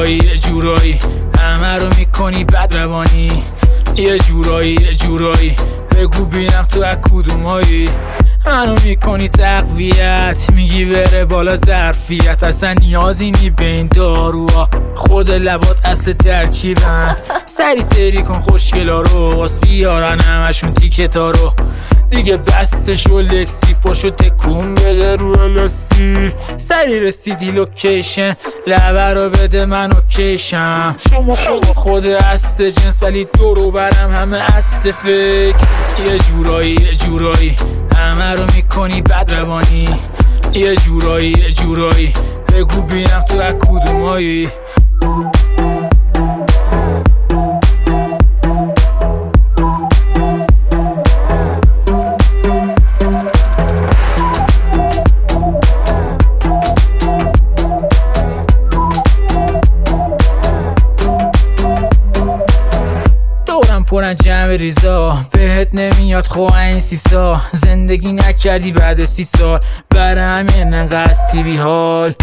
جورایی همه رو میکنی بد روانی، یه جورایی بگو بینم تو از کدومایی. منو میکنی تقویت، میگی بره بالا ظرفیت، اصلا نیازی نی به این داروها، خود لبات اصل ترکیبن. سری کن خوشگلا رو، واس بیارن همشون تیکتا رو، دیگه بستش و لکسی پاشو تکون بده رو الاستی. سری رسیدی لوکیشن، لبه رو بده من اوکیشم. شما خود است جنس ولی دورو برم همه است فکر. یه جورایی همه رو میکنی بد روانی، یه جورایی بگو بینم تو از کدومایی. پرن جمع ریزا بهت نمیاد خو این 30 سال زندگی نکردی بعد 30 سال، برای همین انقدر بی حال.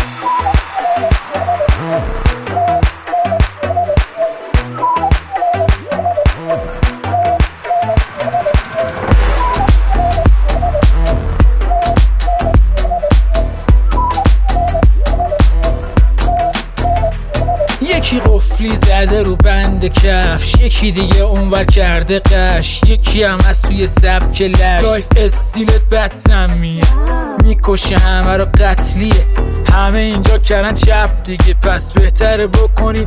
یکی قفلی زده رو بند کفش، یکی دیگه اونور کرده قش، یکی هم از توی سبک لش. لایف استیلت بد سمیه، میکشه همه رو قتلیه، همه اینجا کردن چپ دیگه، پس بهتره بکنیم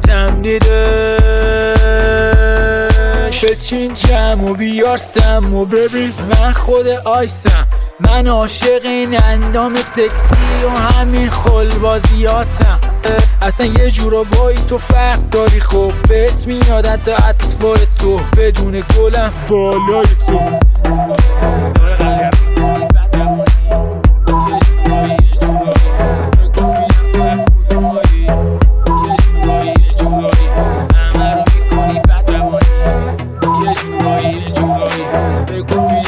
تمدیدش. بچین جمع و بیار سم و ببین من خود آیسم، من عاشق این اندام سکسی و همین خلبازیاتم. اصلا یه جورا بایی تو فرق داری، خب بهت میاد حتی اطوار تو بدون گلم بالای تو. همه رو میکنی بد روانی، یه جورایی بگو